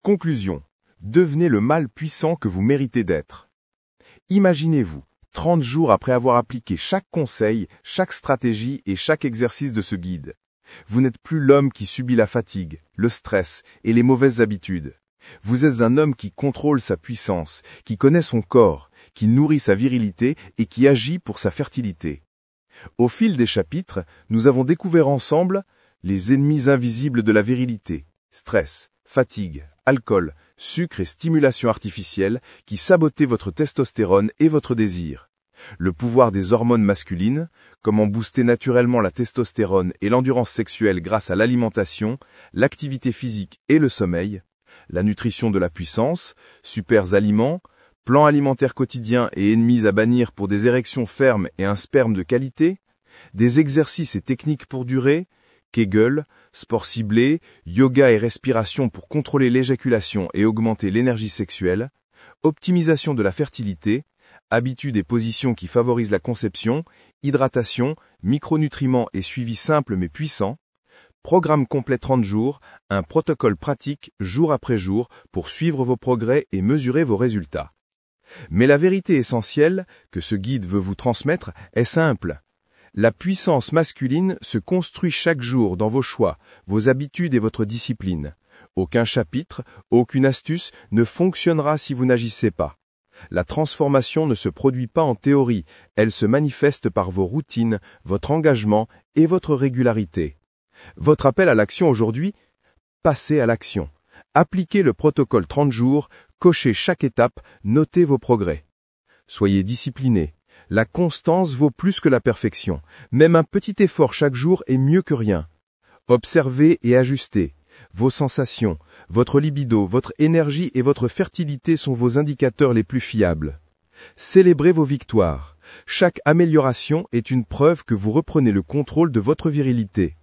Conclusion. Devenez le mâle puissant que vous méritez d'être. Imaginez-vous, 30 jours après avoir appliqué chaque conseil, chaque stratégie et chaque exercice de ce guide. Vous n'êtes plus l'homme qui subit la fatigue, le stress et les mauvaises habitudes. Vous êtes un homme qui contrôle sa puissance, qui connaît son corps, qui nourrit sa virilité et qui agit pour sa fertilité. Au fil des chapitres, nous avons découvert ensemble les ennemis invisibles de la virilité, stress, fatigue, alcool, sucre et stimulation artificielle qui sabotaient votre testostérone et votre désir. Le pouvoir des hormones masculines, comment booster naturellement la testostérone et l'endurance sexuelle grâce à l'alimentation, l'activité physique et le sommeil, la nutrition de la puissance, super aliments, plans alimentaires quotidiens et ennemis à bannir pour des érections fermes et un sperme de qualité, des exercices et techniques pour durer, Kegel, sport ciblé, yoga et respiration pour contrôler l'éjaculation et augmenter l'énergie sexuelle, optimisation de la fertilité, habitudes et positions qui favorisent la conception, hydratation, micronutriments et suivi simple mais puissant, programme complet 30 jours, un protocole pratique jour après jour pour suivre vos progrès et mesurer vos résultats. Mais la vérité essentielle que ce guide veut vous transmettre est simple. La puissance masculine se construit chaque jour dans vos choix, vos habitudes et votre discipline. Aucun chapitre, aucune astuce ne fonctionnera si vous n'agissez pas. La transformation ne se produit pas en théorie, elle se manifeste par vos routines, votre engagement et votre régularité. Votre appel à l'action aujourd'hui? Passez à l'action. Appliquez le protocole 30 jours, cochez chaque étape, notez vos progrès. Soyez discipliné. La constance vaut plus que la perfection. Même un petit effort chaque jour est mieux que rien. Observez et ajustez. Vos sensations, votre libido, votre énergie et votre fertilité sont vos indicateurs les plus fiables. Célébrez vos victoires. Chaque amélioration est une preuve que vous reprenez le contrôle de votre virilité.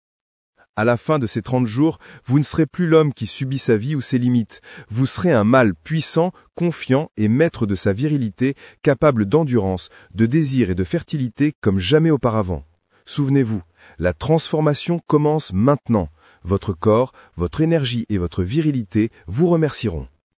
À la fin de ces 30 jours, vous ne serez plus l'homme qui subit sa vie ou ses limites. Vous serez un mâle puissant, confiant et maître de sa virilité, capable d'endurance, de désir et de fertilité comme jamais auparavant. Souvenez-vous, la transformation commence maintenant. Votre corps, votre énergie et votre virilité vous remercieront.